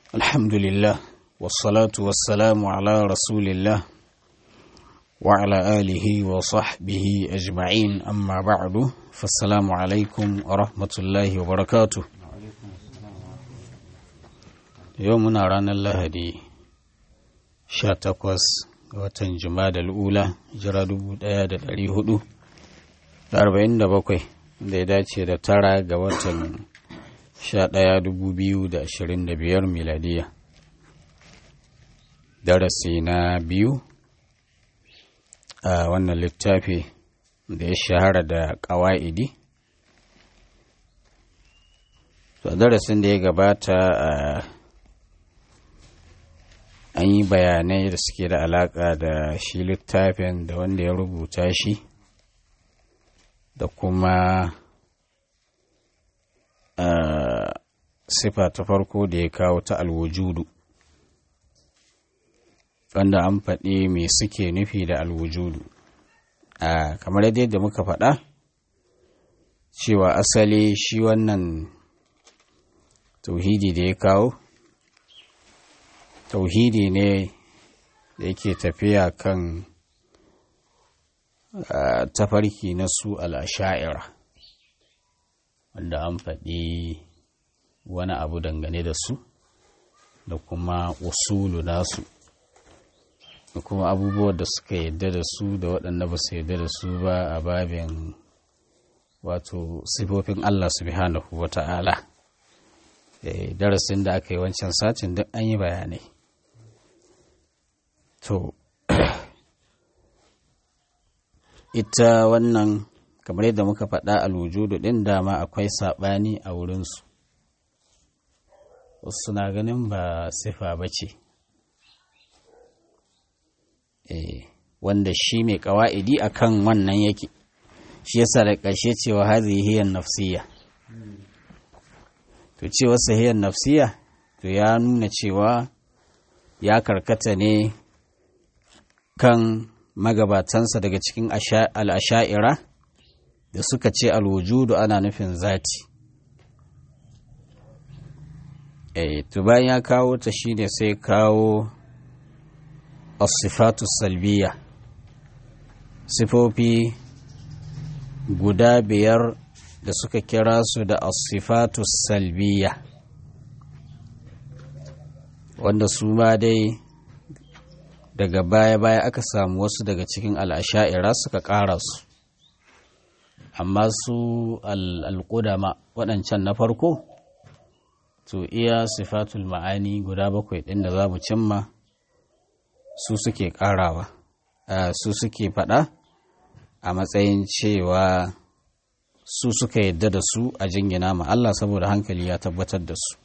الحمد لله والصلاة والسلام على رسول الله وعلى آله وصحبه أجمعين أما بعد فالسلام عليكم ورحمة الله وبركاته يومنا رانا الله دي شاتقوس watan Jumada al'ula jira 1447 da ya dace da 9 ga watan 11,2025 miladiya. Darasi na biyu a wannan littafi da ya shahara da ƙawa'idi. To darasin da ya gabata an yi bayanai da suke da alaƙa da shi littafin da wanda ya rubuta shi da kuma sifa ta farko da ya kawo ta alwujudu, wanda an faɗi me suke nufi da alwujudu. Kamar yadda muka faɗa cewa asali shi wannan tauhidi da ya kawo tauhidi ne da yake tafiya kan tafarki na su al'asha'ira, wanda an faɗi wani abu dangane da su da kuma usulu nasu da kuma abubuwan da suka yadda da su da waɗanda ba su yadda da su ba a babin wato sifofin Allah subhanahu wa ta'ala. Darasin da aka yi wancan satin duk an yi bayanai. To, ita wannan kamar yadda muka faɗa alwujudu ɗin dama akwai saɓani a wurinsu. Wasu suna ganin ba sifa ba ce, wanda shi mai ƙawa'idi a kan wannan yake, shi yasa da ƙarshe cewa hazi hiyar nafsiya. To, cewa sahiyar nafsiya, to ya nuna cewa ya karkata ne kan magabatansa daga cikin al'asha'ira da suka ce alwujudu ana nufin zati. To bayan ya kawo ta shi ne sai kawo as-sifatu salbiya, sifofi guda 5 da suka kira su da as-sifatu salbiya, wanda su ma dai daga baya-baya aka samu wasu daga cikin al'asha'ira suka ƙara su, amma su al'ƙudama waɗancan na farko, to iya sifatul ma'ani guda 7 ɗin da za mu cimma su suke ƙarawa, su suke faɗa a matsayin cewa su suka yadda da su a jingina ma Allah saboda hankali ya tabbatar da su.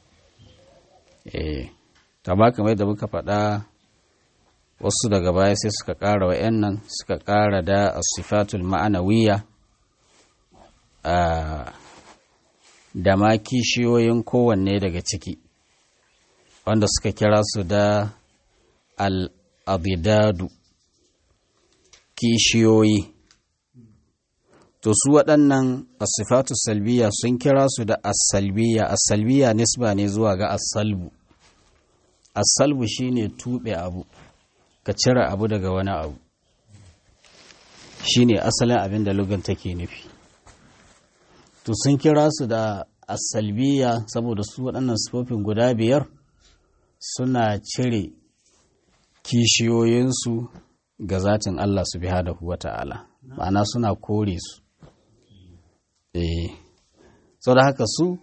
Ta ba kamar da muka faɗa wasu daga baya sai suka ƙara wa'yannan suka ƙara da sifatul ma'anawiyya da ma kishiyoyin kowanne daga ciki, wanda suka kira su da al'adidadu, kishiyoyi. To su waɗannan sifatul salbiya sun kira su da as-salbiya. As-salbiya nisba ne zuwa ga as-salbu. As-salbu shine tuɓe abu, ka cire abu daga wani abu, shi ne asalin abin da lugan take nufi. To sun kira su da asalbiya saboda su waɗannan sifofin guda 5 suna cire kishiyoyinsu ga zatin Allah subhanahu wa ta'ala, ma'ana suna kore su. Sau da haka su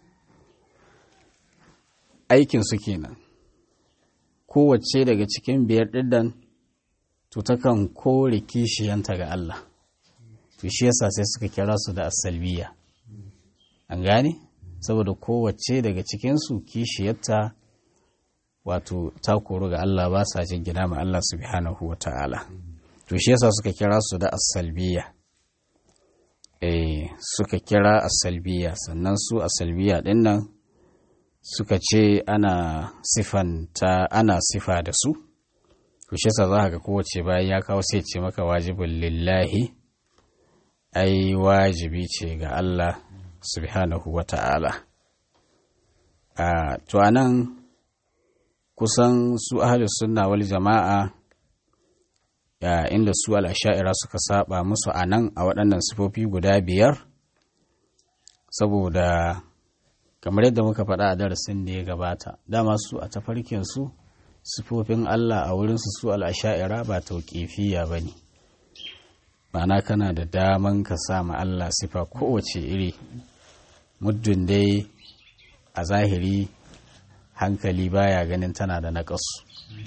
aikinsu kenan, kowace daga cikin 5 ɗin to takan kore kishiyanta ga Allah. To shi yasa sai suka kira su da asalbiya. An gane? Saboda kowace daga cikinsu kishiyarta wato ta koru ga Allah, ba sa jingina ma Allah subhanahu wa ta'ala. To shi yasa suka kira su da asalbiya. Suka kira asalbiya, sannan su asalbiya ɗin nan suka ce ana sifa da su. To shi yasa za ka ga kowace bayan ya kawo sai ce maka wajibin lillahi, ai wajibi ce ga Allah subhanahu wa ta'ala. To anan kusan su ahlus sunna wal jama'a inda su al'asha'ira suka saba musu a nan a waɗannan sifofi guda biyar, saboda kamar yadda muka faɗa a darasin da ya gabata, dama su a tafarkinsu sifofin Allah a wurinsu su al'asha'ira ba tauƙifiya ba ne, ma'ana kana da daman ka sama Allah sifa kowace iri, muddin dai a zahiri hankali baya ganin tana da naƙasu.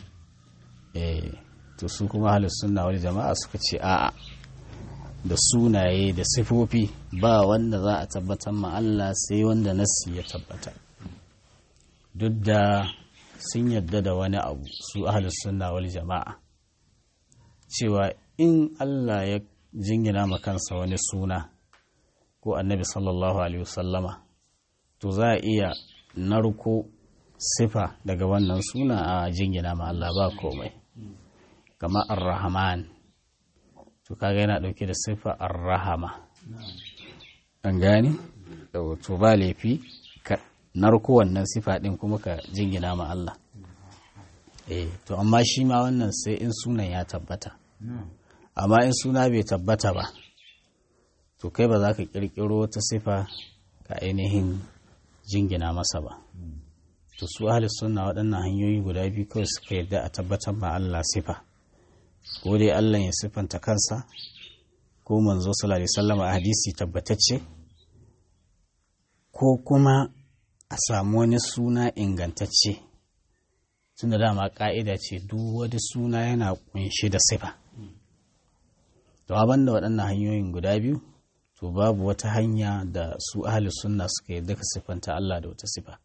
To su kuma ahlus sunna wal jama'a suka ce a'a, da sunaye da sifofi ba wanda za a tabbatar ma Allah sai wanda nassi ya tabbata, duk da sun yadda da wani abu su ahlus sunna wal jama'a cewa in Allah ya jingina ma kansa wani suna ko annabi sallallahu alaihi wasallama, to za a iya narko sifa daga wannan suna a jingina ma Allah ba komai. Kama ar-rahman, to kaga yana dauke da sifa ar-rahama, an gane to ba laifi ka narko wannan sifa din kuma ka jingina ma Allah. To amma shi ma wannan sai in sunan ya tabbata, amma in suna bai tabbata ba, to kai ba za ka kirkiro ta sifa ka ainihin jingina masa ba. To su ahli sunna waɗannan hanyoyi guda biyu kawai suka yarda a tabbatar ma Allah sifa, ko dai Allah ya siffanta kansa, ko manzo sallallahu alaihi wasallam a hadisi tabbatacce, ko kuma a samu wani suna ingantacce, tunda dama ka'ida ce duk wani suna yana kunshi da sifa. To abin da waɗannan hanyoyin guda biyu, to babu wata hanya da su ahli sunna suka yarda ka siffanta Allah da wata sifa.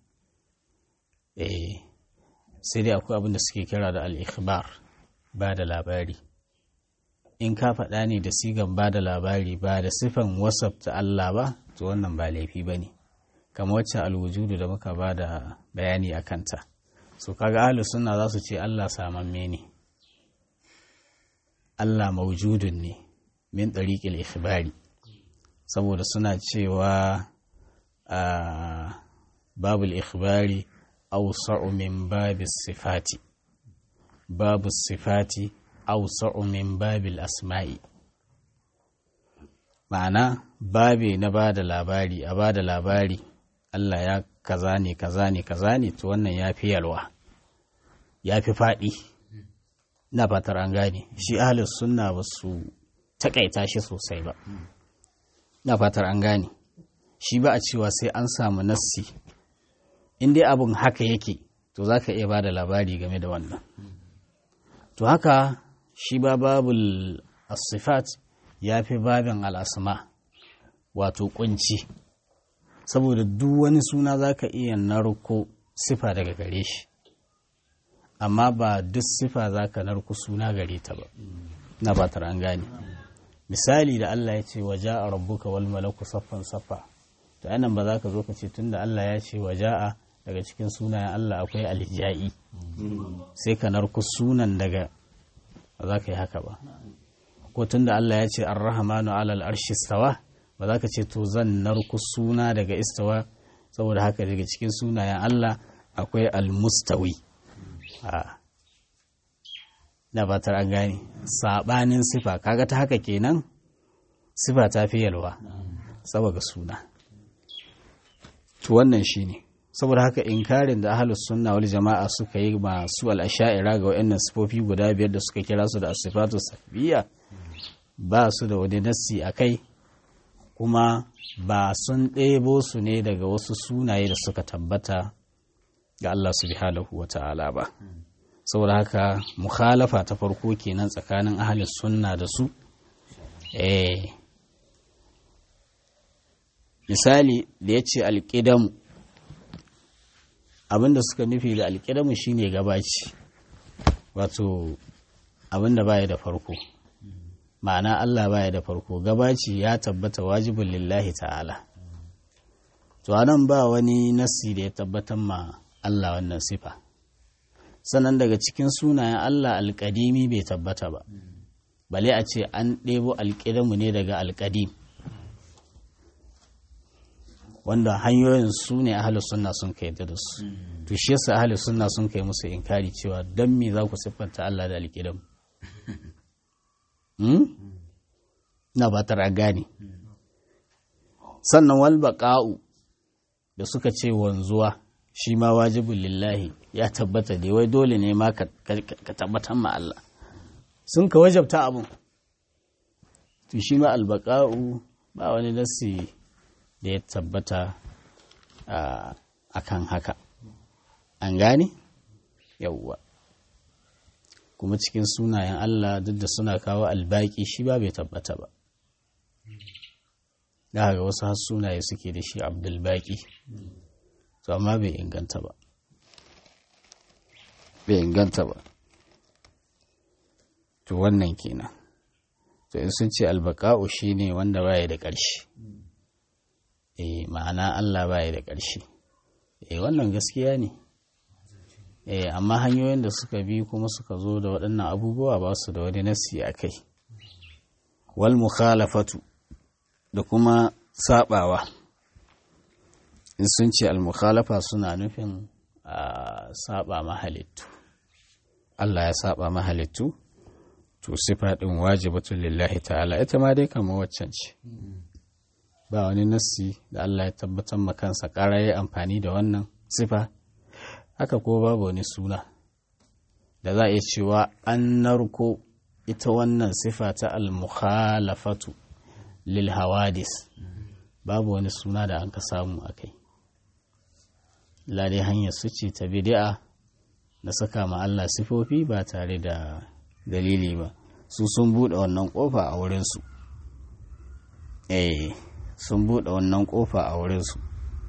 Sai dai akwai abin da suke kira da al-ikhbar, ba da labari. In ka faɗa ne da sigan ba da labari ba da sifan wasafta Allah ba, to wannan ba laifi ba ne, kamar wacce alwujudu da muka ba da bayani a kanta. So kaga ahlus sunna za su ce Allah samamme ne, Allah mawjudun ne min tariqil ikhbari, saboda suna cewa babul ikhbari awsa'u min babis sifati, babu sifati awsa'u min babil asma'i. Ma'ana babe na bada labari, a bada labari Allah ya kaza ne kaza ne kaza ne, to wannan ya fi yalwa, ya fi faɗi. Na fatar an gane, shi ahlus sunna ba su takaita shi sosai ba. Na fatar an gane, shi ba a cewa sai an samu nassi, in dai abun haka yake to za ka iya ba da labari game da wannan. To haka shi ba babul as-sifat ya fi babin al'asma, wato kunci, saboda duk wani suna za ka iya narko sifa daga gare shi, amma ba duk sifa za ka narko suna gare ta ba. Na fatar an gane. Misali da Allah ya ce waja'a rabbuka wal malaku saffan saffa, to anan ba za ka zo ka ce tunda Allah ya ce waja'a daga cikin sunayen Allah akwai alja'i, sai ka narku sunan daga, ba za ka yi haka ba. Ko tunda Allah ya ce ar-rahmanu alal arshi istawa, ba za ka ce to zan narku suna daga istawa, saboda haka daga cikin sunayen Allah akwai al-mustawi. Na batar an gane, sabanin sifa, kaga ta haka kenan sifa ta fi yalwa saboda suna. To wannan shine, saboda haka inkarin da ahlus sunna wal jama'a suka yi masu al-asha'ira ga wayannan sifofi guda biyar da suka kira su da as-sifatu salbiyya, ba su da wani nassi akai, kuma ba sun ɗebo su ne daga wasu sunaye da suka tabbata ga Allah subhanahu wa ta'ala ba. Saboda haka mukhalafa ta farko kenan tsakanin ahlus sunna da su. Misali da ya ce alƙidamu, abinda suka nufi da alƙidamu shine gabaci, wato abinda baya da farko, ma'ana Allah baya da farko, gabaci ya tabbata wajibin lillahi ta'ala. To anan ba wani nassi da ya tabbatar ma Allah wannan sifa. Sannan daga cikin sunayen Allah alƙadimi bai tabbata ba, bale a ce an ɗebo alƙidamu ne daga alƙadim. wanda hanyoyin su ne ahlus sunna sun kai da su to shi yasa ahlus sunna sun kai musu inkari cewa dan me za ku siffanta Allah da alƙidam na ba tara gane sannan wal baqa'u da suka ce wanzuwa shi ma wajibul lillahi ya tabbata dai wai dole ne ma ka tabbatar ma Allah sun ka wajabta abun to shi ma al baqa'u ba wani nasi da ya tabbata akan haka an gane yawwa kuma cikin sunayen Allah duk da suna kawo albaki shi ba bai tabbata ba da ga wasu har sunaye suke da shi abdulbaki to amma bai inganta ba to wannan kenan to in sun ce albaka'u shine wanda baya da ƙarshe ma'ana Allah baya da ƙarshe wannan gaskiya ne amma hanyoyin da suka bi kuma suka zo da waɗannan abubuwa ba su da wani nasi a kai wal mukhalafatu da kuma sabawa in sun ce al mukhalafa suna nufin saba mahalittu Allah ya saba mahalittu to sifa din wajibatun lillahi ta'ala ita ma dai kamar waccan ce ba wani nasi da Allah ya tabbatar ma kansa ƙara ya amfani da wannan sifa haka ko babu wani suna da za a iya cewa an narko ita wannan sifa ta al-mukhalafatu lil hawadis babu wani suna da an ka samu a kai dai hanyar su ce ta bid'a na saka ma Allah sifofi ba tare da dalili ba su sun buɗe wannan ƙofa a wurinsu sun buɗe wannan ƙofa a wurinsu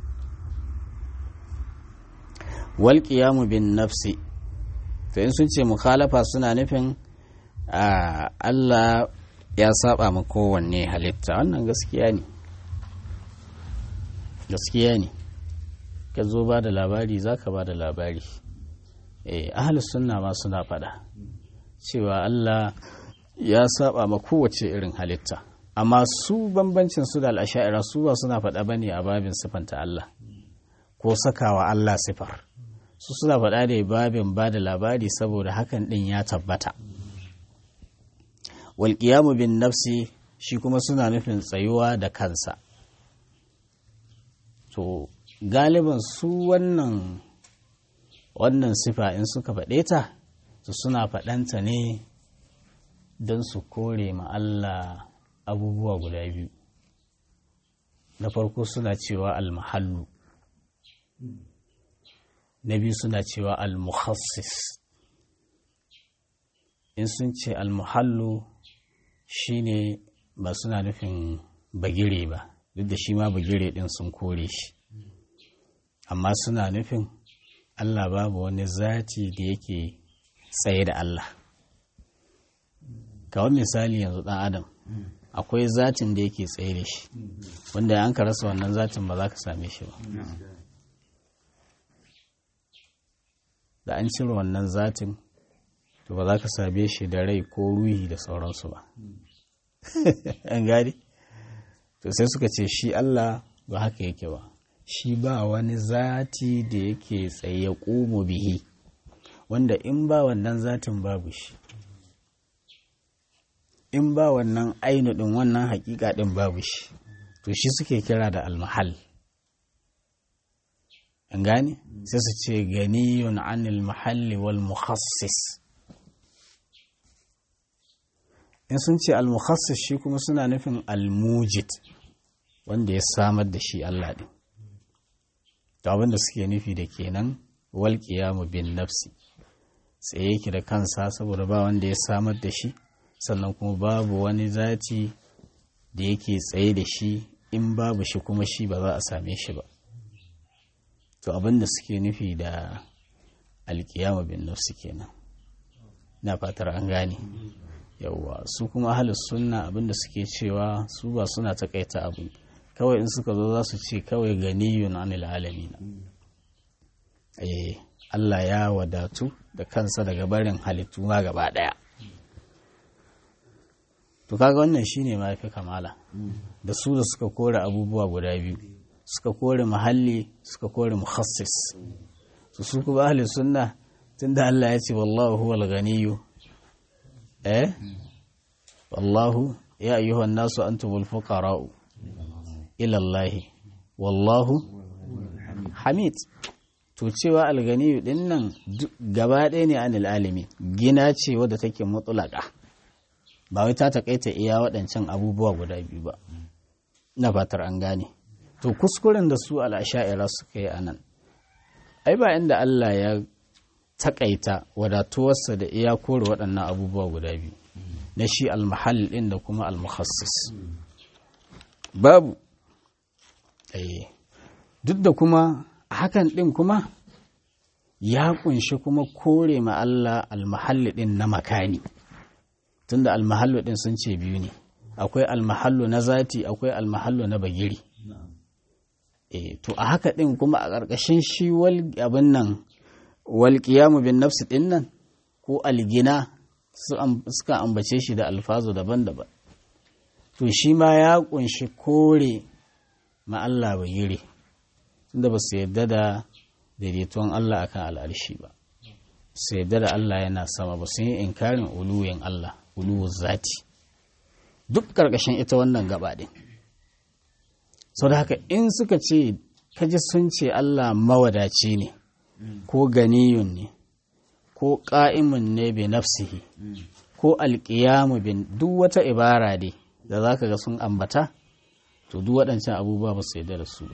wal qiyamu bin nafsi to in sun ce mukhalafa suna nufin Allah ya saba ma kowanne halitta wannan gaskiya ne ka zo ba da labari zaka ba da labari ahlus sunna ma suna faɗa cewa Allah ya saba ma kowace irin halitta amma su bambancin su da al'asha'ira su ba suna faɗa bane a babin sifanta Allah ko sakawa Allah sifar su suna faɗa da babin ba da labari saboda hakan ɗin ya tabbata wal qiyamu bin nafsi shi kuma suna nufin tsayuwa da kansa to galiban su wannan sifa in suka faɗe ta to suna faɗanta ne don su kore ma Allah abubuwa guda biyu na farko suna cewa al-mahallu na biyu suna cewa al-mukhassis in sun ce al-muhallu shine ba suna nufin bagire ba duk da shi ma bagire din sun kore shi amma suna nufin Allah babu wani zati da yake tsaye da Allah kawai misali yanzu dan adam akwai zatin da yake tsaye da shi wanda an ka rasa wannan zatin ba za ka same shi ba da an cire wannan zatin to ba za ka same shi da rai ko ruhi da sauransu ba an gari to sai suka ce shi Allah ba haka yake ba shi ba wani zati da yake tsaye ƙumu bihi wanda in ba wannan zatin babu shi in ba wannan ainu ɗin wannan haƙiƙa ɗin babu shi to shi suke kira da almahal an gane sai su ce ganiyun anil mahalli wal mukhassis in sun ce al mukhassis shi kuma suna nufin al mujid wanda ya samar da shi Allah ɗin to abinda suke nufi da kenan wal qiyamu bin nafsi tsaye yake da kansa saboda ba wanda ya samar da shi sannan kuma babu wani zati da yake tsaye da shi in babu shi kuma shi ba za a same shi ba to abinda suke nufi da alkiyama bin nafsi kenan na fatar an gane yawwa su kuma ahlus sunna abinda suke cewa su ba suna takaita abu kawai in suka zo za su ce kawai ganiyun anil alamin Allah ya wadatu da kansa daga barin halittu ma gaba daya to kaga wannan shine ma fi kamala da su da suka kore abubuwa guda biyu suka kore mahalli suka kore mukhassis su kuma ahli sunna tunda Allah ya ce wallahu huwal ganiyyu wallahu ya ayyuhan nasu antumul fuqara'u ila Allah wallahu hamid. To cewa alganiyu din nan gaba ɗaya ne anil alimi, gina ce wadda take mutulaka ba wai ta takaita iya waɗancan abubuwa guda biyu ba, na fatar an gane. To kuskuren da su al'asha'ira suka yi a nan, ai ba inda Allah ya takaita wadatuwarsa da iya kore waɗannan abubuwa guda biyu na shi almahal ɗin da kuma almukhassis babu. Duk da kuma hakan ɗin kuma ya kunshi kuma kore ma Allah almahalli ɗin na makani, tunda almahallu ɗin sun ce biyu ne, akwai almahallu na zati akwai almahallu na bagiri. To a haka ɗin kuma a ƙarƙashin shi abin nan wal qiyamu bin nafsi ɗin nan ko algina suka ambace shi da alfazu daban-daban, to shi ma ya kunshi kore ma Allah bagiri, tunda ba su yadda da daidaituwan Allah akan al'arshi ba, su yadda da Allah yana sama ba, sun yi inkarin uluwin Allah, uluwin zati, duk ƙarƙashin ita wannan gaba ɗin. Sau da haka in suka ce kaji sun ce Allah mawadaci ne ko ganiyun ne ko ƙa'imun ne bi nafsihi ko alƙiyamu bin duk wata ibara dai da za ka ga sun ambata, to duk waɗancan abubuwa ba su yadda da su ba.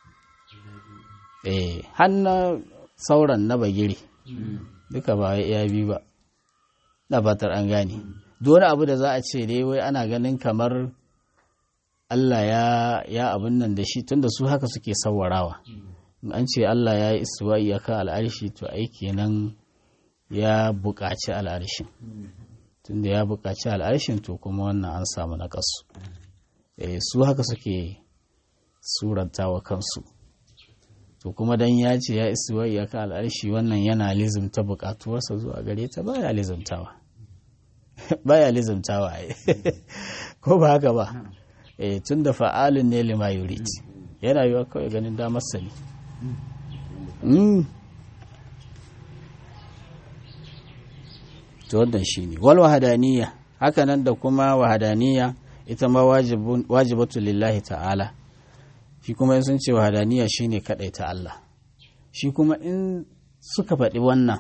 Hanna sauran na bagiri duka ba wai iya biyu ba, na fatar an gane. Duk wani abu da za a ce dai wai ana ganin kamar Allah ya abin nan da shi, tunda su haka suke sawarawa. An ce Allah ya yi istiwa'i akan al'arshi, to ai kenan ya buƙaci al'arshin, tunda ya buƙaci al'arshin to kuma wannan an samu naƙasu. Su haka suke surantawa kansu. To kuma dan ya ce ya istiwa'i akan al'arshi, wannan yana lizimta buƙatuwarsa zuwa gare ta, baya lizimtawa baya lizimtawa ko ba haka ba. Tun da fa'alin ne lima yurid, yana yiwa kawai ganin damar sani. To wannan shi ne wal wahadaniya, haka nan da kuma wahadaniya ita ma wajibatu lillahi ta'ala. Shi kuma in sun ce wahadaniya shi ne kaɗai ta Allah, shi kuma in suka faɗi wannan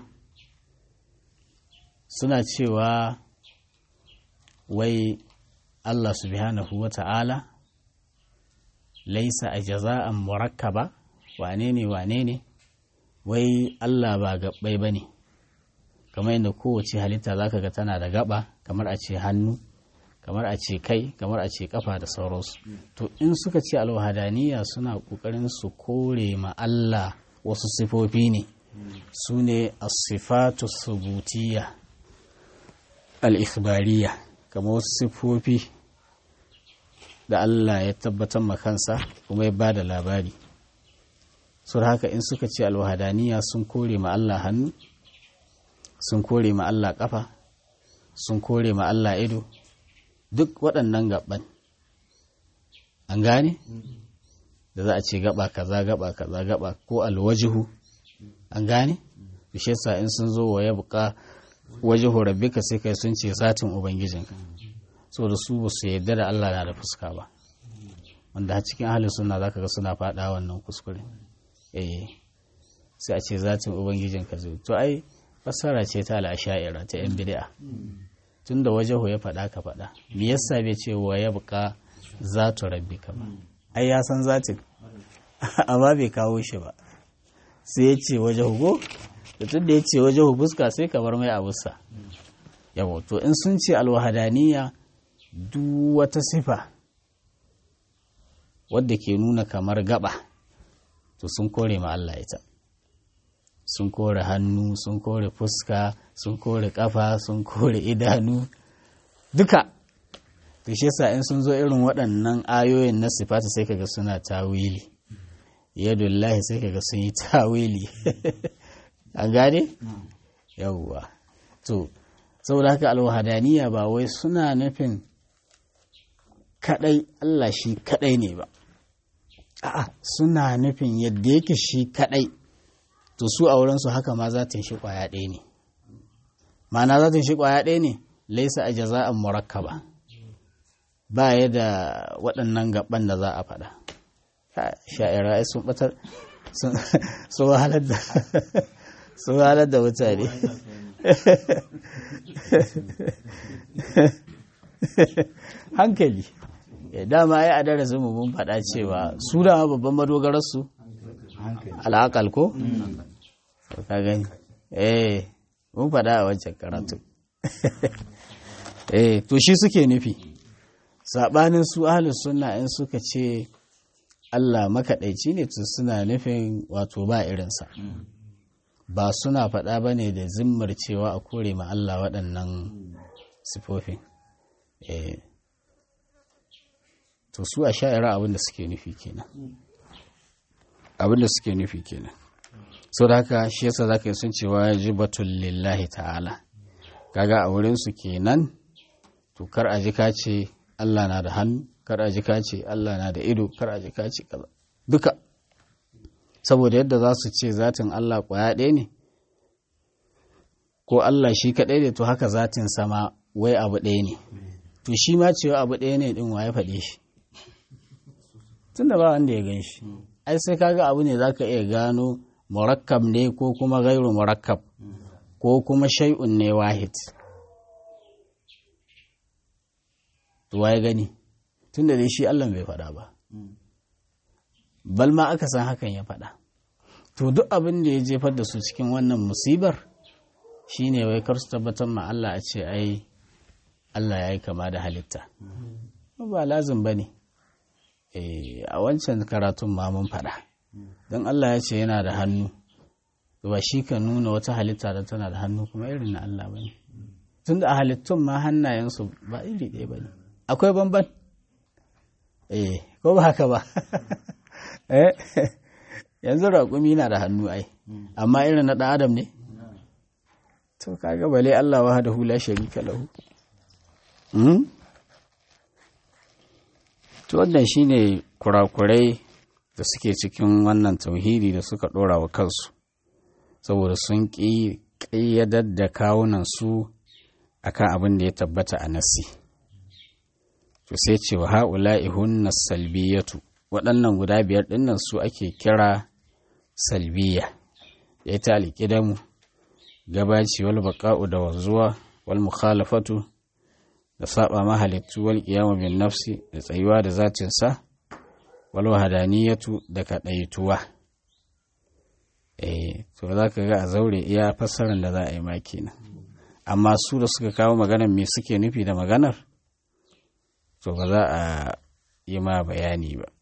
suna cewa wai Allah subhanahu wa ta'ala laisa a jaza'an murakkaba, wane ne, wai Allah ba gabbai ba ne, kamar yadda kowace halitta za ka ga tana da gaba, kamar a ce hannu, kamar a ce kai, kamar a ce kafa da sauransu. To in suka ce alwahadaniya suna ƙoƙarin su kore ma Allah wasu sifofi ne, su ne as-sifatu subutiyya al-ikhbariyya, kamar wasu siffofi da Allah ya tabbatar makansa kuma ya ba da labari. Sur haka in suka ce alwahadaniya sun kore ma Allah hannu, sun kore ma Allah ƙafa, sun kore ma Allah ido, duk waɗannan gaban an gane da za a ce gaba kaza gaba kaza gaba ko alwajihu an gane. Bishe sa in sun zo wa ya buƙa wajihu rabbika sai kai sun ce zatin ubangijinka, so da su su yarda da Allah na da fuska ba, wanda a cikin ahli sunna zaka ga suna faɗa wannan kuskure. Sai a ce zatin ubangijinka zai, to ai fassara ce ta al-asha'ira ta yan bid'a, tunda wajihu ya faɗa ka faɗa, me yasa bai ce wa ya buƙa zatu rabbika ba? Ai ya san zatin amma bai kawo shi ba, sai ya ce wajihu go, da tun da ya ce wajihu fuska sai ka bar mai abusa. Yawo, to in sun ce alwahadaniya duk wata sifa wadda ke nuna kamar gaba, to sun kore ma Allah ita, sun kore hannu, sun kore fuska, sun kore kafa, sun kore idanu duka. To shi yasa in sun zo irin waɗannan ayoyin na sifata sai kaga suna tawili, yadullahi sai kaga sun yi tawili an gane? Yawwa, to saboda haka alwahadaniya ba wai suna nufin kadai Allah shi kadai ne ba, a'a suna nufin yadda yake shi kadai to su a wurinsu haka ma zatin shi kwaya ɗaya ne ma'ana zatin shi kwaya ɗaya ne laisa a jaza'an murakkaba ba ya da waɗannan gaban da za a faɗa sha'ira sun batar sun wahalar da mutane hankali dama ya a darasin mu mun faɗa cewa su da babban madogararsu al'akal ko? ka gani mun faɗa a wancan karatu to shi suke nufi saɓanin su ahlus sunna in suka ce Allah makaɗaici ne to suna nufin wato ba irinsa ba suna faɗa ba ne da zimmar cewa a kore ma Allah waɗannan sifofin to su a sha'ira abinda suke nufi kenan so da haka shi yasa zaka yi sun cewa jibatul lillahi ta'ala kaga a wurin su kenan to kar a ji ka ce Allah na da hannu kar a ji ka ce Allah na da ido kar a ji ka ce kaza duka saboda yadda za su ce zatin Allah kwaya ɗaya ne ko Allah shi kaɗai ne to haka zatin sama wai abu ɗaya ne to shi ma cewa abu ɗaya ne ɗin waye faɗe shi tun da ba wanda ya gan shi ai sai kaga abu ne zaka iya gano murakkab ne ko kuma gairu murakkab ko kuma shay'un ne wahid to waye gani tun da dai shi Allah bai faɗa ba bal ma aka san hakan ya faɗa to duk abin da ya jefar da su cikin wannan musibar shine wai kar su tabbatar ma Allah a ce ai Allah ya yi kama da halitta ba lazim ba ne a wancan karatun ma mun faɗa don Allah ya ce yana da hannu ba shi ka nuna wata halitta da tana da hannu kuma irin na Allah ba ne tun da a halittun ma hannayensu ba iri ɗaya ba ne akwai banban ko ba haka ba yanzu raƙumi na da hannu ai amma irin na ɗan adam ne to kaga bale Allah wahdahu la sharika lahu to wannan shine kurakurai da suke cikin wannan tauhidi da suka dora wa kansu saboda sun ƙiyyadar da kawunan su akan abin da ya tabbata a nasi to sai ce wa ha'ula'i hunna salbiyatu waɗannan guda biyar ɗinnan su ake kira salbiya ya ta alƙidamu gabaci wal baqa'u da wanzuwa wal mukhalafatu da saba mahalittu wal qiyamu bin nafsi da tsayuwa da zatin sa wal wahdaniyatu da kadaituwa to zaka ga a zaure iya fassarar da za a yi ma kenan amma su da suka kawo maganar me suke nufi da maganar to ba za a yi ma bayani ba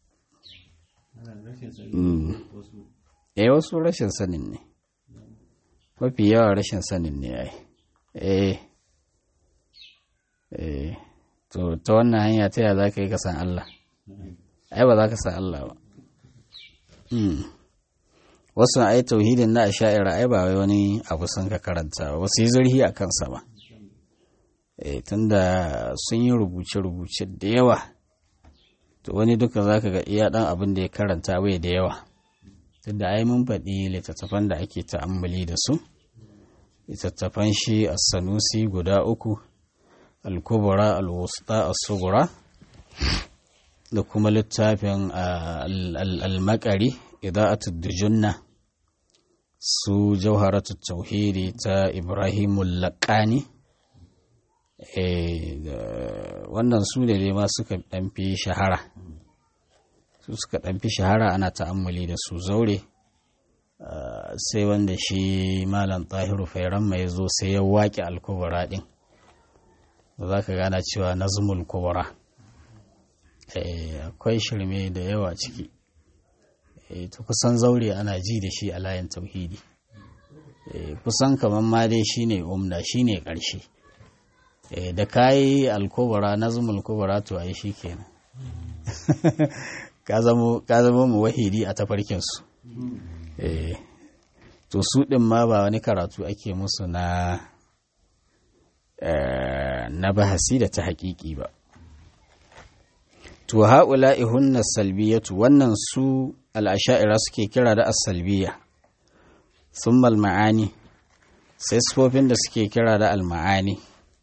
wasu rashin sanin ne mafi yawa rashin sanin ne ai to ta wannan hanya ta yaya za ka yi ka san Allah ai ba za ka san Allah ba wasu ai tauhidin na asha'ira ai ba wai wani abu sun ka karanta ba wasu yi zurhi a kansa ba tunda sun yi rubuce-rubuce da yawa to wani duka za ka ga iya ɗan abin da ya karanta bai da yawa tunda ai mun faɗi littattafan da ake ta'ammali da su littattafan shi as-sanusi guda uku al-kubra al-wusta as-sughra da kuma littafin al-maqari ida'atud dujunna su jawharatut tauhidi ta Ibrahimul Laqani wannan su ne ma suka ɗanfi shahara ana ta'ammali da su zaure sai wanda shi malam tahiru fairan mai zo sai ya waƙe alkubura ɗin za ka gana cewa nazmul kubura akwai shirme da yawa ciki to kusan zaure ana ji da shi a layin tauhidi kusan kamar ma dai shine umda shine ƙarshe da kayi alkubura nazmul kubura to ai shikenan ka zama mu wahidi a tafarkinsu to su ɗin ma ba wani karatu ake musu na bahasi da ta haƙiƙi ba to haula'i hunna salbiyatu wannan su al'asha'ira suke kira da as-salbiya thumma al-ma'ani sai sifofin da suke kira da al-ma'ani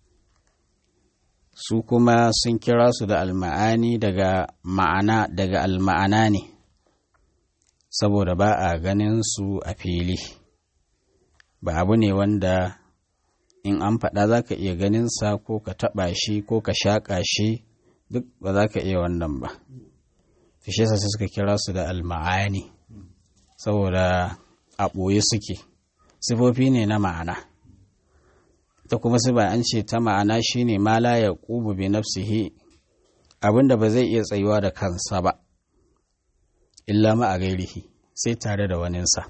su kuma sun kira su da al-ma'ani daga al-ma'ana ne saboda ba a ganin su a fili ba abu ne wanda in an faɗa za ka iya ganinsa ko ka taɓa shi ko ka shaƙa shi duk ba za ka iya wannan ba shi yasa suka kira su da alma'ani saboda a ɓoye suke sifofi ne na ma'ana ta kuma sifa an ce ta ma'ana shine ma la ya ƙubu bi nafsihi abinda ba zai iya tsayuwa da kansa ba illa ma a gairihi sai tare da waninsa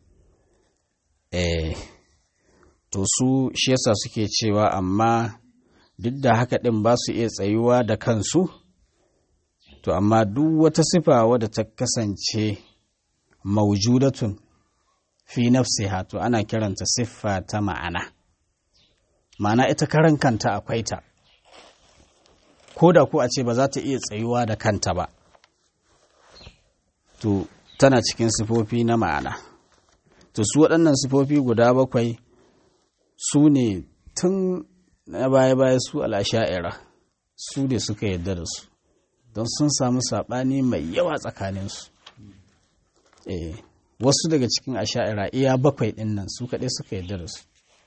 to su shi yasa suke cewa amma duk da haka ɗin ba su iya tsayuwa da kansu to amma duk wata sifa wadda ta kasance maujudatun fi nafsiha to ana kiranta siffa ta ma'ana ita karan kanta akwai ta ko da ku a ce ba za ta iya tsayuwa da kanta ba to tana cikin sifofi na ma'ana to su waɗannan sifofi guda bakwai su ne tun na baya-baya su al'asha'ira su ne suka yadda da su don sun samu saɓani mai yawa tsakaninsu wasu daga cikin asha'ira iya bakwai ɗin nan su kaɗai suka yadda da su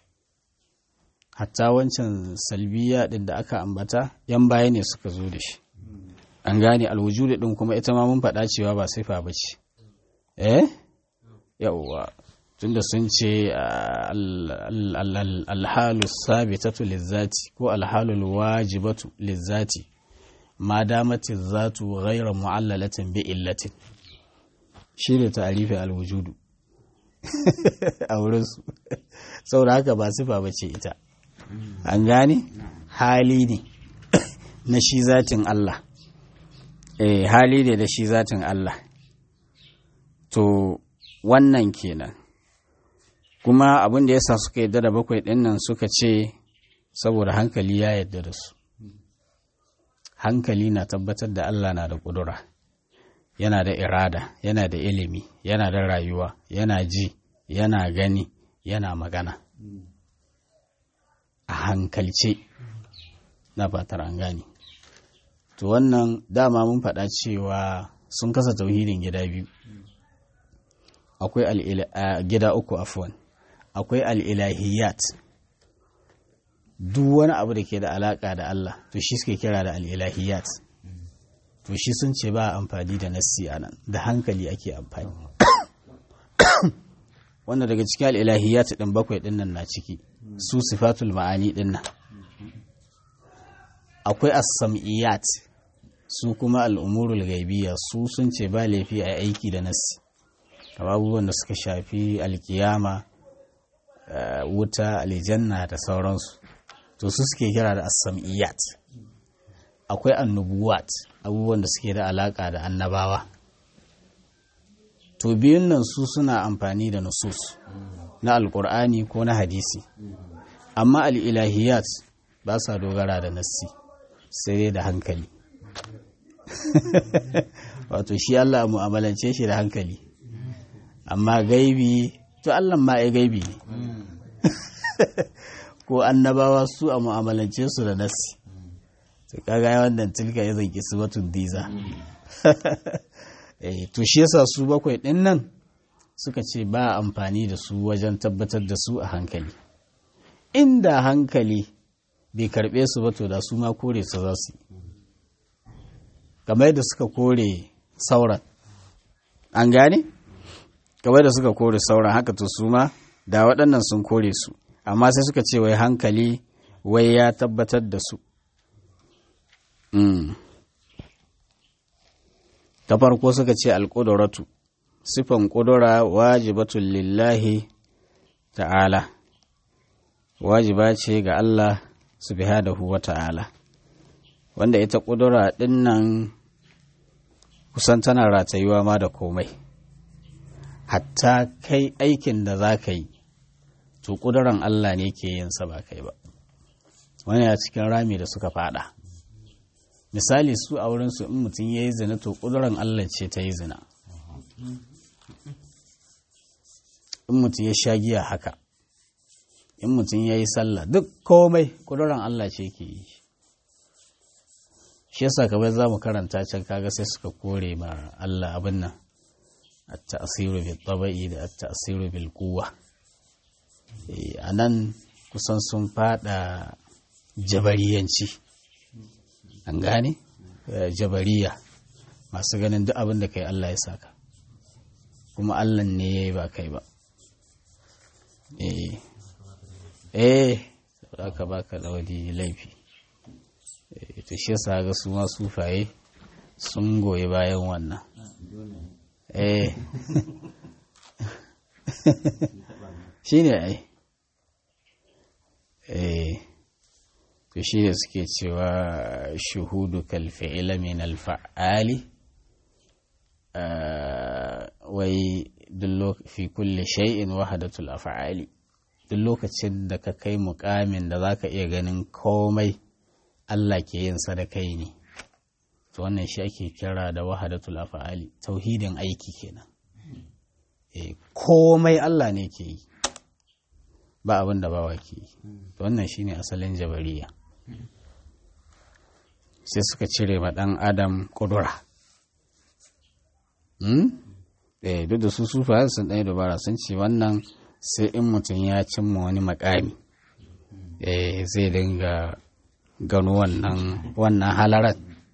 hatta wancan salbiya ɗin da aka ambata yan baya ne suka zo da shi an gane alwujudu ɗin kuma ita ma mun faɗa cewa ba sifa ba ce yawwa tunda sun ce alhalu sabitatu lizzati ko alhalu wajibatu lizzati ma damati zatu ghayra mu'allalatin bi illatin shi ne ta'arifi alwujudu a wurinsu saboda haka ba sifa ba ce ita an gane hali ne na shi zatin Allah hali ne da shi zatin Allah to wannan kenan kuma abin da yasa suka yadda da bakwai ɗin nan suka ce saboda hankali ya yadda da su hankali na tabbatar da Allah na da ƙudura yana da irada yana da ilimi yana da rayuwa yana ji yana gani yana magana a hankalce na fatar an gani to wannan dama mun faɗa cewa sun kasa tauhidin gida biyu akwai gida uku afwan akwai al'ilahiyat duk wani abu da ke da alaƙa da Allah to shi suke kira da al'ilahiyat to shi sun ce ba amfani da nassi a nan da hankali ake amfani wanda daga cikin al'ilahiyat ɗin bakwai ɗin nan na ciki su sifatul ma'ani ɗin nan akwai as-sam'iyat su kuma al'umurul gaibiya su sun ce ba laifi a aiki da nassi kamar abubuwan da suka shafi alkiyama wuta aljanna da sauransu to su suke kira da as-sam'iyat akwai annubuwat abubuwan da suke da alaka da annabawa to biyun nan su suna amfani da nusus na alkur'ani ko na hadisi amma al'ilahiyat ba sa dogara da nassi sai dai da hankali wato shi Allah mu'amalance shi da hankali amma gaibi to Allah ma ai gaibi ne ko annabawa su a mu'amalance su da nassi to kaga wannan tilka ya zanki su batun diza to shi yasa su bakwai din nan suka ce ba amfani da su wajen tabbatar da su a hankali inda hankali bai karbe su ba to da su ma kore su za su kamar yadda suka kore sauran an gane kamar da suka kore sauran haka to su ma da waɗannan sun kore su amma sai suka ce wai hankali wai ya tabbatar da su ta farko suka ce alƙuduratu sifan ƙudura wajibatun lillahi ta'ala wajiba ce ga Allah subhanahu wa ta'ala wanda ita ƙudura ɗin nan kusan tana ratayuwa ma da komai hatta kai aikin da za ka yi to ƙuduran Allah ne ke yin sa ba kai ba wani a cikin rami da suka fada misali su a wurinsu in mutum ya yi zina to ƙuduran Allah ce ta yi zina, in mutum ya sha giya haka, in mutum ya yi sallah duk komai ƙuduran Allah ce ke yi. Shi yasa kamar za mu karanta can kaga sai suka kore ma Allah abin nan at-ta'siru bil tabi'i da at-ta'siru bil quwwa. A nan kusan sun fada jabariyanci, an gane jabariya masu ganin duk abin da kai Allah ya saka, kuma Allah ne ya yi ba kai ba. Aka baka da wani laifi. To shi yasa ga su ma sufaye sun goyi bayan wannan. Shi ne ai. To shi ne suke cewa shuhudu kalfi'ila min alfa'ali wai fi kulle shay'in wahadatul af'ali. Duk lokacin da ka kai mukamin da za ka iya ganin komai Allah ke yin sadakai ne, to wannan shi ake kira da wahadatul af'ali, tauhidin aiki kenan. Komai Allah ne ke yi, ba abin da bawa ke yi. To wannan shine asalin jabariya. Sai suka cire ma ɗan adam ƙudura. Duk da su sufayen sun ɗaya dubara sun ce wannan sai in mutum ya cimma wani makami zai dinga gano wannan halarar.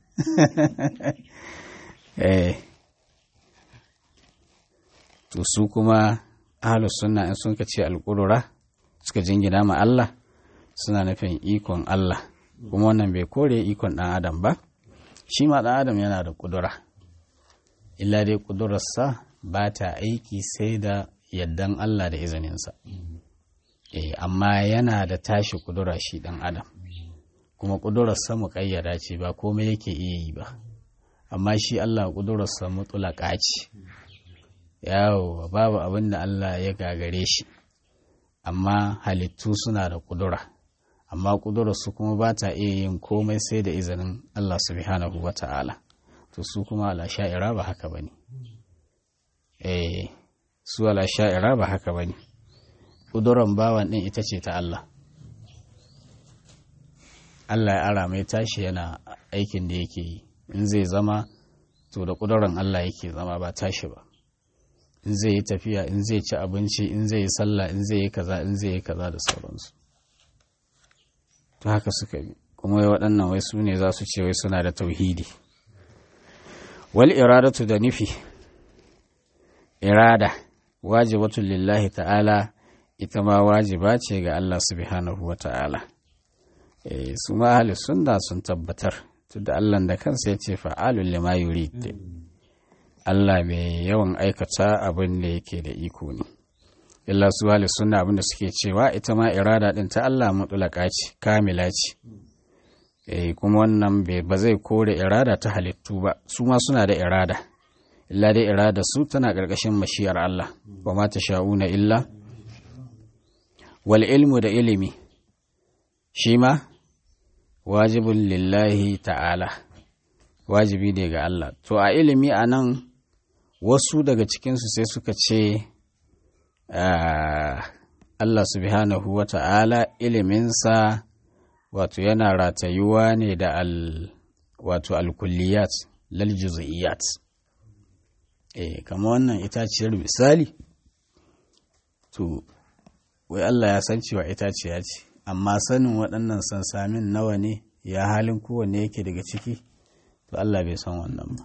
To su kuma ahlus sunna in sun ce alƙudura suka jingina ma Allah suna nufin ikon Allah, kuma wannan bai kore ikon ɗan adam ba. Shi ma ɗan adam yana da ƙudura, illa dai ƙudurarsa ba ta aiki sai da yardan Allah da izininsa. Amma yana da tashi ƙudura shi ɗan adam, kuma ƙudurarsa muƙayyada ce, ba komai yake iya yi ba. Amma shi Allah ƙudurarsa mutulaƙa ce, yawo babu abin da Allah ya gagare shi. Amma halittu suna da ƙudura, amma ƙudurarsu kuma ba ta iya yin komai sai da izinin Allah subhanahu wa ta'ala. To su kuma al'asha'ira ba haka ba ne. Su al'asha'ira ba haka ba ne. Ƙuduran bawan ɗin ita ce ta Allah. Allah ya ara mai tashi yana aikin da yake yi. In zai zama, to da ƙuduran Allah yake zama ba tashi ba. In zai yi tafiya, in zai ci abinci, in zai yi sallah, in zai yi kaza, in zai yi kaza da sauransu. To haka suka bi. Kuma waɗannan wai su ne za su ce wai suna da tauhidi. Wal iradatu da nufi. Irada wajibatun lillahi ta'ala, ita ma wajiba ce ga Allah subhanahu wa ta'ala. Su ma ahli sunna sun tabbatar, tunda Allah da kansa ya ce fa'alul lima yurid. Allah mai yawan aikata abin da yake da iko ne. Illa su ahli sunna abin da suke cewa ita ma irada din ta Allah mutlaka ce, kamila ce. Kuma wannan ba zai kore irada ta halittu ba, su ma suna da irada. Illa dai irada su tana ƙarƙashin mashiyar Allah, wa ma tasha'una illa wal ilmu da ilimi shi ma wajibun lillahi ta'ala, wajibi ne ga Allah. To a ilimi a nan wasu daga cikinsu sai suka ce Allah subhanahu wa ta'ala iliminsa wato yana ratayuwa ne da al-kulliyat lal juz'iyat. Kamar wannan itaciyar misali, to wai Allah ya san cewa itaciya ce, amma sanin waɗannan sansamin nawa ne, ya halin kowanne yake daga ciki, to Allah bai san wannan ba.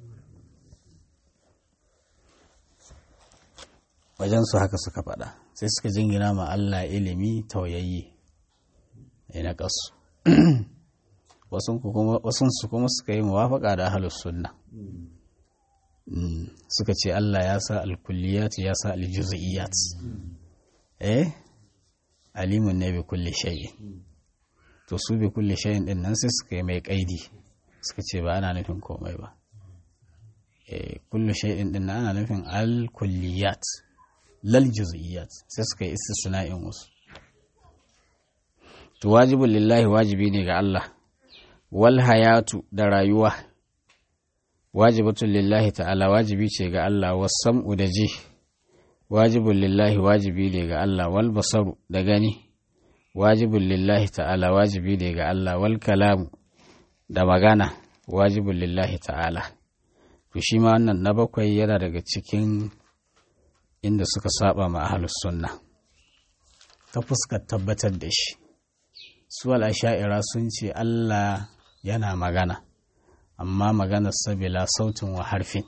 Wajensu haka suka faɗa, sai suka jingina ma Allah ilimi tauyayye na ƙasu. Wasunsu kuma suka yi muwafaƙa da ahlus sunna. Suka ce Allah ya sa alkulliyat ya sa aljuz'iyat. Alimun ne bi kulli shay'in. To su bi kulli shay'in din nan sai suka yi mai kaidi, suka ce ba ana nufin komai ba. Kullu shay'in din nan ana nufin alkulliyat lal juz'iyat, sai suka yi istisna'in wasu. To wajibul lillahi, wajibi ne ga Allah. wal hayatu da rayuwa wajibatun lillahi ta'ala wajibi ce ga Allah, wasam'u da ji wajibun lillahi wajibi ne ga Allah, wal basaru da gani wajibun lillahi ta'ala wajibi ne ga Allah, wal kalamu da magana wajibun lillahi ta'ala. To shi ma wannan na bakwai yana daga cikin inda suka saba ma ahlus sunna ta fuskar tabbatar da shi. Su al-asha'ira sun ce Allah yana magana, amma maganar sabila sautin wa harfin.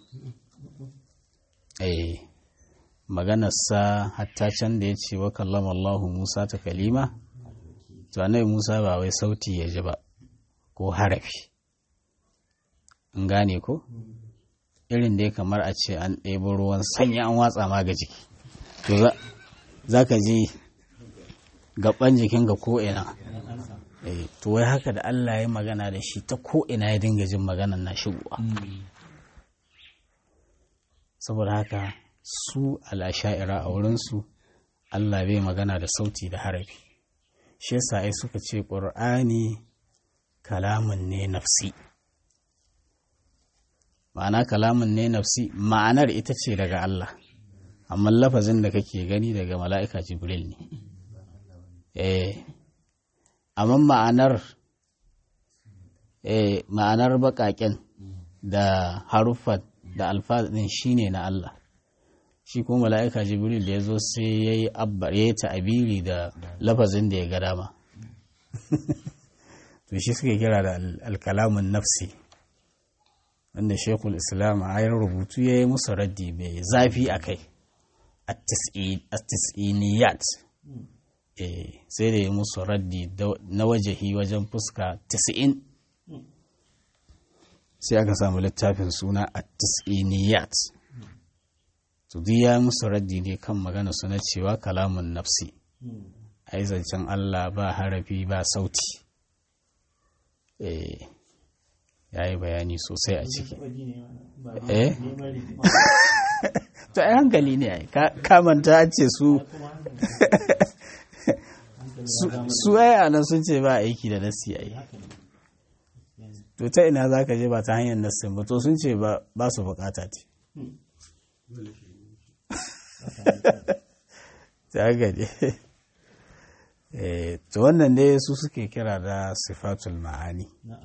Maganarsa hatta can da ya ce wa kallama Allahu Musa ta kalima, to annabi Musa ba wai sauti ya ji ba ko harafi. In gane ko? Irin dai kamar a ce an ɗebo ruwan sanya an watsa ma ga jiki, to za ka ji gaban jikin ga ko'ina. To wai haka da Allah ya magana da shi ta ko'ina ya dinga jin maganan na shigowa. Saboda haka su al'asha'ira a wurinsu Allah bai magana da sauti da harafi. Shi yasa ai suka ce ƙur'ani kalamun ne nafsi. Ma'ana kalamun ne nafsi, ma'anar ita ce daga Allah, amma lafazin da kake gani daga mala'ika Jibril ne. Amma ma'anar baƙaƙen da haruffan da alfazin shi ne na Allah. Shi kuma mala'ika Jibril da ya zo sai ya yi ta'abiri da lafazin da ya ga dama. To shi suke kira da alkalamun nafsi, wanda Shekul Islam a yin rubutu ya yi musu raddi mai zafi a kai, at-tis'iniyat. Sai da ya musu raddi na wajahi wajen fuska 90. Sai aka samu littafin suna at-tis'iniyat. To duk ya musu raddi ne kan magana suna cewa kalamun nafsi, ai zancen Allah ba harafi ba sauti. Ya yi bayani sosai a ciki. To ai hankali ne ai kamanta ce su ai anan sun ce ba aiki da nassi ai. To ta ina za ka je ba ta hanyar nassin ba, to sun ce ba su bukata ce. Ta gade. To wannan dai su suke kira da sifatul ma'ani.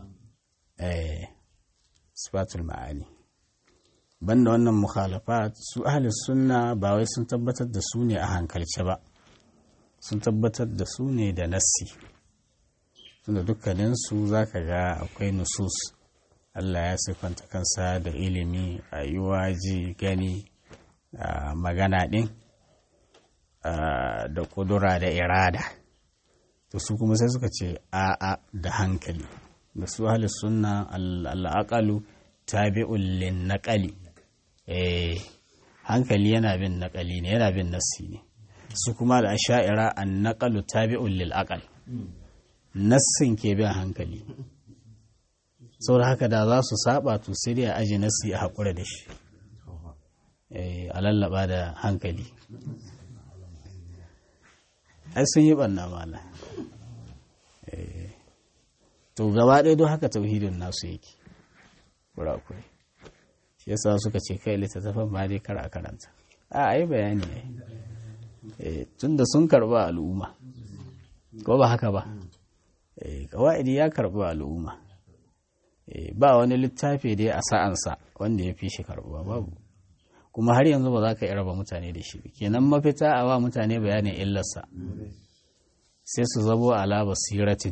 Sifatul ma'ani. Banda wannan mukhalafat, su ahli sunna ba wai sun tabbatar da su ne a hankalce ba, sun tabbatar da su ne da nassi. Tunda dukkaninsu za ka ga akwai nusus. Allah ya siffanta kansa da ilimi, rayuwa, ji, gani, magana ɗin, da ƙudura da irada. To su kuma sai suka ce a'a da hankali. Da su ahli sunna al'aqalu tabi'un lin naqali. Hankali yana bin naqali ne, yana bin nassi ne. Su kuma al-asha'ira an-naqalu tabi'un lil aqal. Nassin ke bin hankali. Saboda haka da za su saba to sai dai a aji nassi a haƙura da shi. A lallaba da hankali. Ai sun yi ɓanna mala. To gaba ɗaya don haka tauhidin nasu yake kurakurai. Shi yasa suka ce kai littattafan ma dai kar a karanta. A yi bayani ne. Tun da sun karɓi al'umma. Ko ba haka ba? Kawa'idi ya karɓi al'umma. Ba wani littafi dai a sa'ansa wanda ya fi shi karɓuwa babu. Kuma har yanzu ba za ka raba mutane da shi. Kenan mafita a wa mutane bayanin illarsa. Sai su zabo ala basiratin.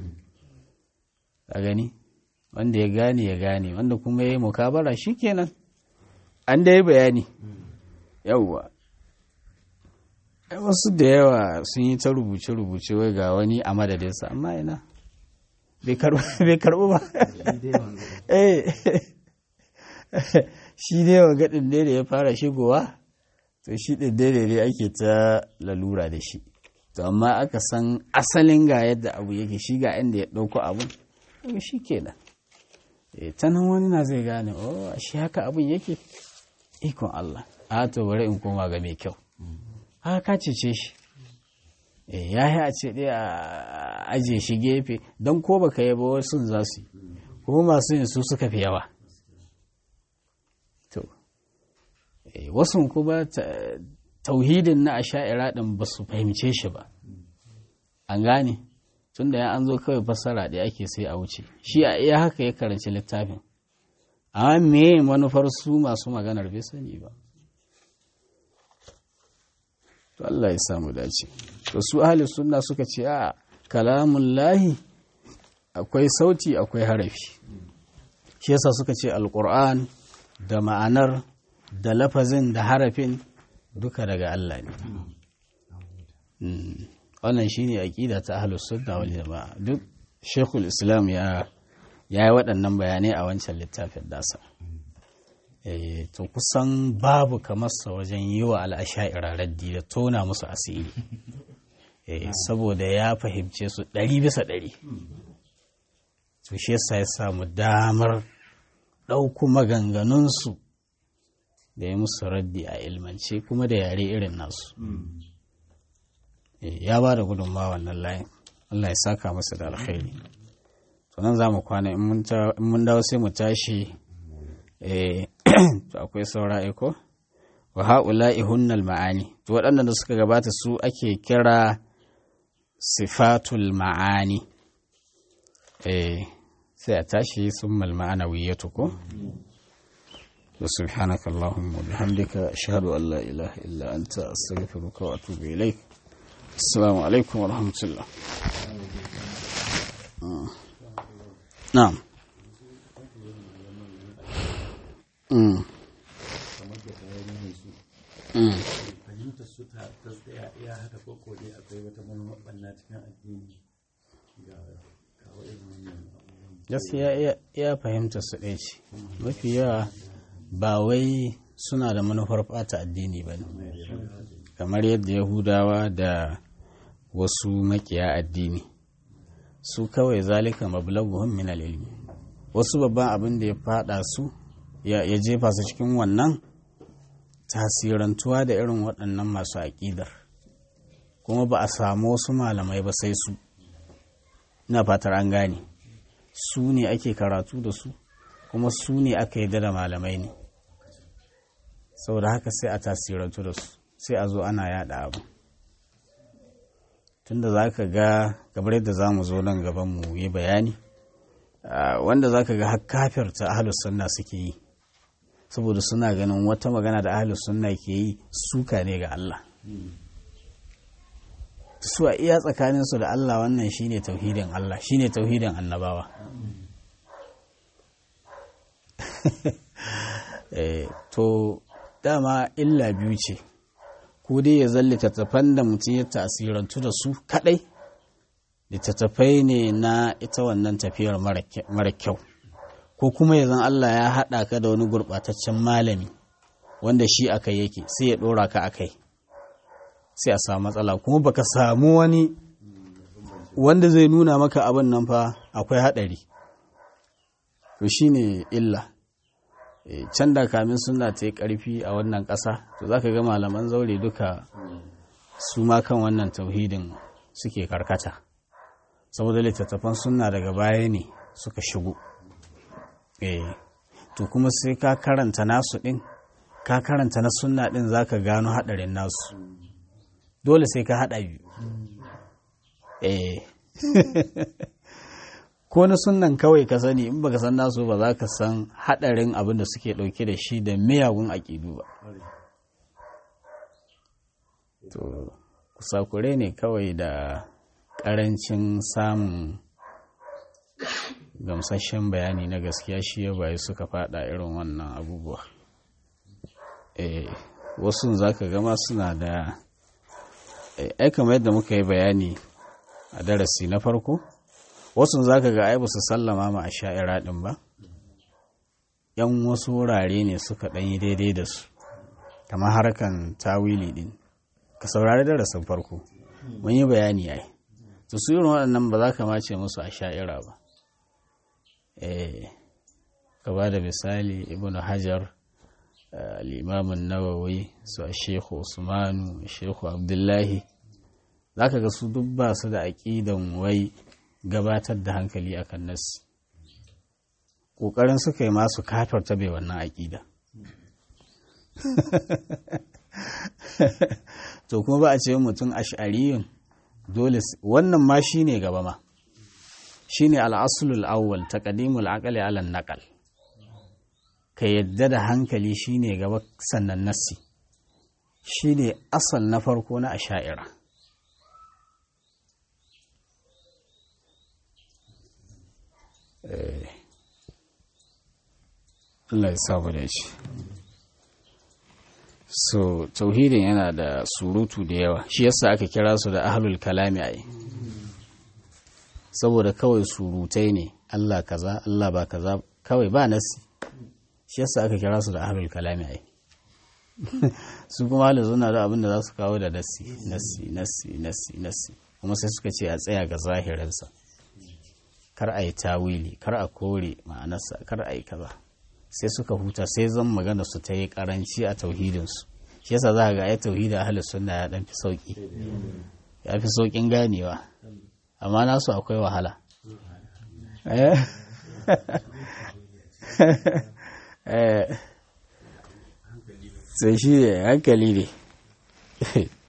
A gani? Wanda ya gane, wanda kuma ya yi mukabara shi kenan. An da yi bayani. Yawwa. Wasu da yawa sun yi ta rubuce-rubuce wai ga wani a madadinsa, amma ina bai karɓu ba. Shi ne wa gaɗin da ya fara shigowa, to shi ɗin ne ake ta lalura da shi. To amma aka san asalin ga yadda abu yake, shi ga inda ya ɗauko abun, shi kenan. Ta nan wani na zai gane, shi haka abun yake, ikon Allah. A to bari in koma ga mai kyau. Haka ka cece shi. Ya yi a ce ɗaya aje shi gefe don ko baka yi ba wasu za su yi kuma masu yin su suka fi yawa to wasu kuma tauhidin na asha'ira din ba su fahimce shi ba an gane tun da an zo kawai fassara da ake sai a wuce shi a iya haka ya karanci littafin amma me manufar su masu maganar bai sani ba to Allah ya samu dace to su ahli sunna suka ce a kalamun lahi akwai sauti akwai harafi shi yasa suka ce alquran da ma'anar da lafazin da harafin duka daga Allah ne wannan shine aqida ta ahlus sunna wal jamaa duk Sheikhul Islam ya yi waɗannan bayanai a wancan littafin dasa to kusan babu kamar sa wajen yi wa al'asha'ira raddi da tona musu asiri saboda ya fahimce su 100%. To shi yasa ya samu damar ɗauku maganganunsu da ya musu raddi a ilmance kuma da yare irin nasu. Ya ba da gudunmawa wannan layin. Allah ya saka masa da alkhairi. To nan za mu kwana in mun dawo sai mu tashi to akwai saura ko wa ha'ula'i hunnal ma'ani to waɗannan da suka gabata su ake kira sifatul ma'ani sai a tashi summal ma'anawiyyatu ko subhanaka allahumma bihamdika ashhadu an la ilaha illa anta astaghfiruka wa atubu ilaik assalamu alaikum wa rahmatullah na'am fahimtar su ta tsaya iya haka koko dai akwai wata manuwa cikin addini ga kawo irin wannan gaskiya iya fahimtar su ɗaya ce mafi yawa ba wai suna da manufar ɓata addini ba ne kamar yadda yahudawa da wasu makiya addini su kawai zalika mablaguhum min al-ilmi wasu babban abin da ya fada su ya jefa su cikin wannan tasirantuwa da irin waɗannan masu aƙidar kuma ba a samu wasu malamai ba sai su ina fatar an gane su ne ake karatu da su kuma su ne aka yi da malamai ne saboda haka sai a tasirantu da su sai a zo ana yada abu tunda za ka ga gabar yadda za mu zo nan gaban mu yi bayani wanda za ka ga har kafirta ahlus sunna suke yi saboda suna ganin wata magana da ahlus sunna ke yi suka ne ga Allah su a iya tsakaninsu da Allah wannan shine tauhidin Allah shine tauhidin annabawa to dama illa biyu ce ko dai ya zalli littattafan da mutum ya tasirantu da su kadai littattafai ne na ita wannan tafiyar mara kyau ko kuma ya zan Allah ya haɗa ka da wani gurɓataccen malami wanda shi akai yake sai ya ɗora ka akai sai a samu matsala kuma baka samu wani wanda zai nuna maka abin nan fa akwai haɗari to shine illa can da kamin suna ta yi ƙarfi a wannan ƙasa to za ka ga malaman zaure duka su ma kan wannan tauhidin suke karkata saboda littattafan suna daga baya ne suka shigo to kuma sai ka karanta nasu ɗin ka karanta na sunna ɗin za ka gano haɗarin nasu dole sai ka haɗa biyu ko na sunnan kawai ka sani in baka san nasu ba za ka san haɗarin abin da suke ɗauke da shi da miyagun aƙidu ba to kusakure ne kawai da ƙarancin samun gamsashen bayani na gaskiya shi ya bayi suka faɗa irin wannan abubuwa wasu za ka gama suna da kamar yadda muka yi bayani a darasi na farko wasu za ka ga ai ba su sallama ma a sha'ira ɗin ba yan wasu wurare ne suka ɗanyi daidai da su kamar harkan tawili ɗin ka saurari darasin farko mun yi bayani ai to su irin waɗannan ba za ka mace musu a sha'ira ba ka ba da misali ibn hajar al'imamun nawawi su a shekhu usmanu shekhu abdullahi za ka ga su duk ba su da aƙidan wai gabatar da hankali akan nassi ƙoƙarin suka yi masu kafarta bai wannan aƙida to kuma ba a ce mutum ash'ariyun dole wannan ma shi ne gaba ma shi ne al'asulul awwal taqdimul aqli ala naqal ka yadda da hankali shi ne gaba sannan nassi shi ne asal na farko na asha'ira Allah ya samu da shi so tauhidin yana da surutu da yawa shi yasa aka kira su da ahlul kalami ai saboda kawai surutai ne Allah kaza Allah ba kaza kawai ba nasi shi yasa aka kira su da ahlul kalami ai su kuma da suna da abin da za su kawo da nasi kuma sai suka ce a tsaya ga zahirinsa kar a yi tawili kar a kore ma'anarsa kar a yi kaza sai suka huta sai zan magana su ta yi karanci a tauhidinsu shi yasa za ga ai tauhidin ahlus sunna ya dan fi sauki ya fi saukin ganewa amma nasu akwai wahala sai shi ne hankali ne